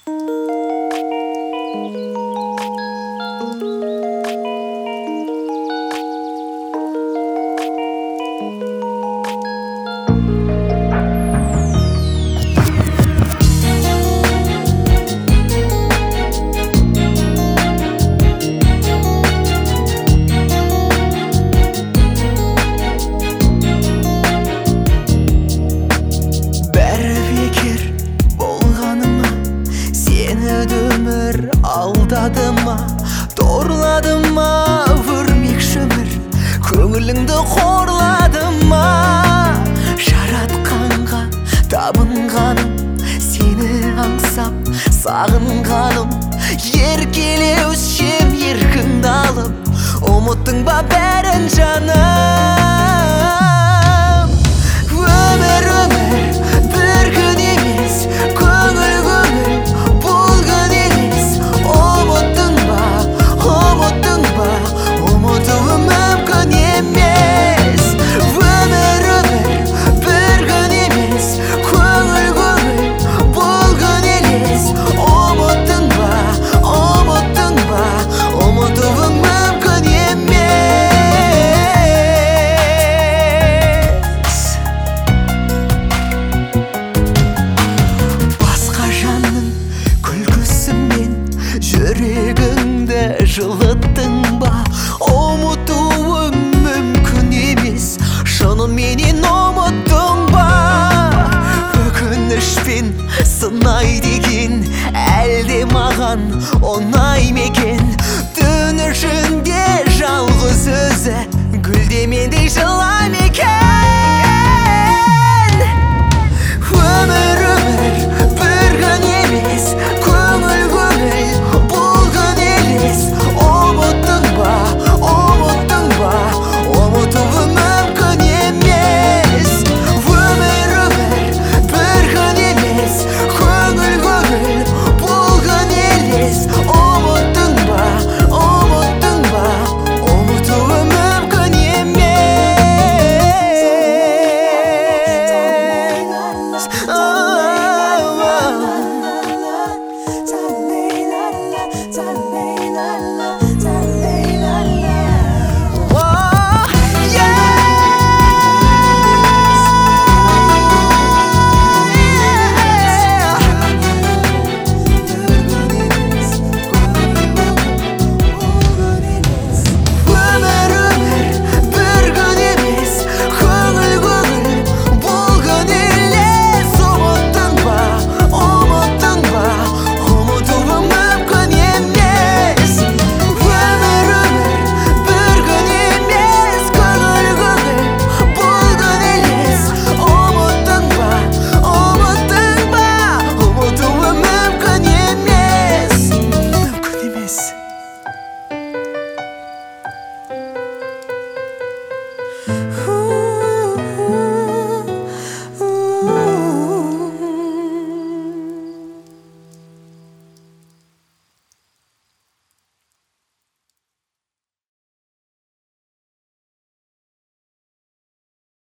Алдады ма, торлады ма, өрмекші өмір көңіліңді қорлады ма? Жаратқанға табынғаным, сені аңсап сағынғаным, еркелеушем еркіңді алып, ұмыттың ба бәрін жаным? Өмір, бір күн емес, көңіл бұл күн емес. Ұмыттың ба, ұмытуым мүмкін емес. Өмір, бір күн емес, көңіл бұл күн емес. Ұмыттың ба, ұмытуым мүмкін емес. Басқа жанның күлкісімен жүрегіңді жылыттың ба? Ұмытуым мүмкін емес, шыныменен ұмыттың ба? Өкінішпен сынай деген әлде маған ұнай ма екен? Түн ішінде жалғыз өзі гүлдемендей жылай ма екен?